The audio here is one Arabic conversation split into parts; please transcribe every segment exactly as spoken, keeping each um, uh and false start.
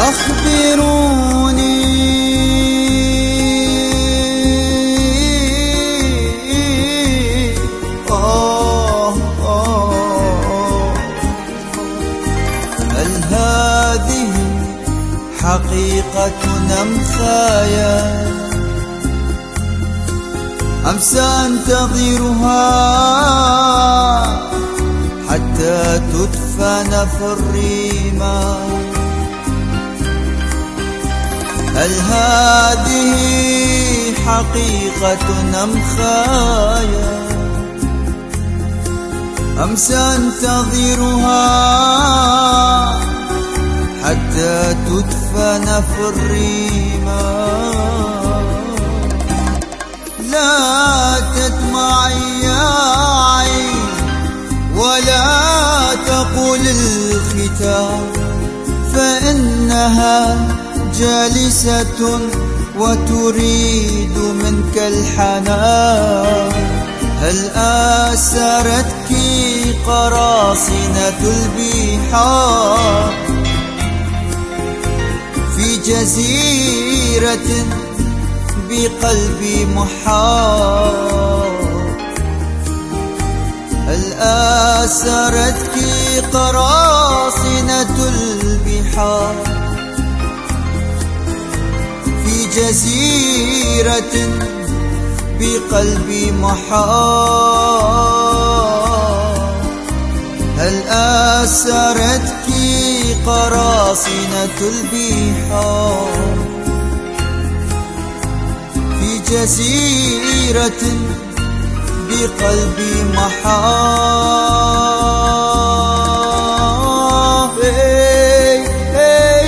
أخبروني آه آه هل هذه حقيقة أم خيال أم سأنتظرها حتى تدفن في الرمال؟ هل هذه حقيقة أم خيال أم سأنتظرها حتى تدفن في الرمال؟ لا تدمعي يا عين ولا تقل الختام، فإنها جالسة وتريد منك الحنان. هل آسرتك قراصنة البحار في جزيرة بقلبي محار؟ هل آسرتك قراصنة البحار في جزيرة بقلبي محار؟ هل آسرتك قراصنة البحار في جزيرة بقلبي محار؟ هي هي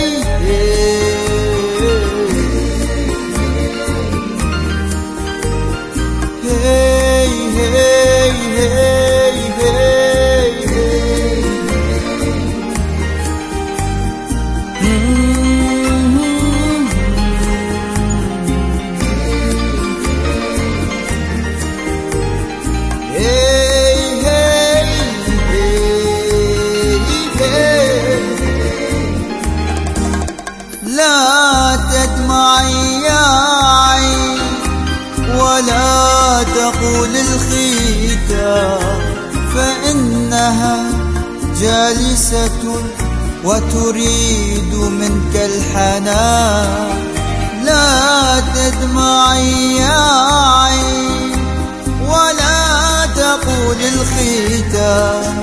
لا تدمعي يا عين ولا تقول الختام، فإنها جالسة وتريد منك الحنان. لا تدمعي يا عين ولا تقول الختام،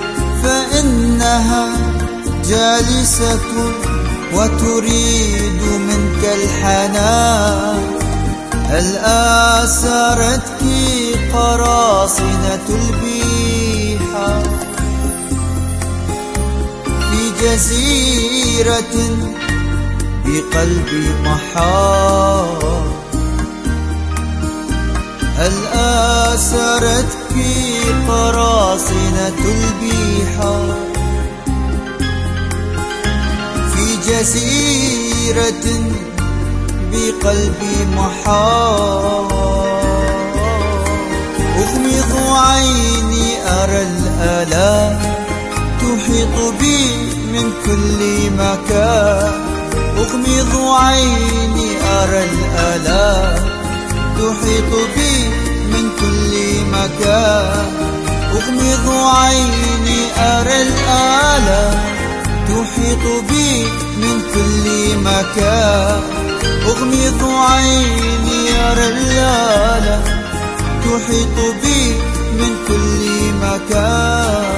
فإنها جالسة وتريد منك الحنان. هل آسرتك قراصنة البحار في جزيرة بقلبي محار؟ هل آسرتك قراصنة البحار في جزيرة بقلبي محار؟ أغمض عيني أرى الآلام تحيط بي من كل مكان. أغمض عيني أرى الآلام تحيط بي من كل مكان. أغمض عيني أرى الآلام تحيط بي من كل مكان. أغمض عيني أرى الآلام تحيط بي من كل مكان.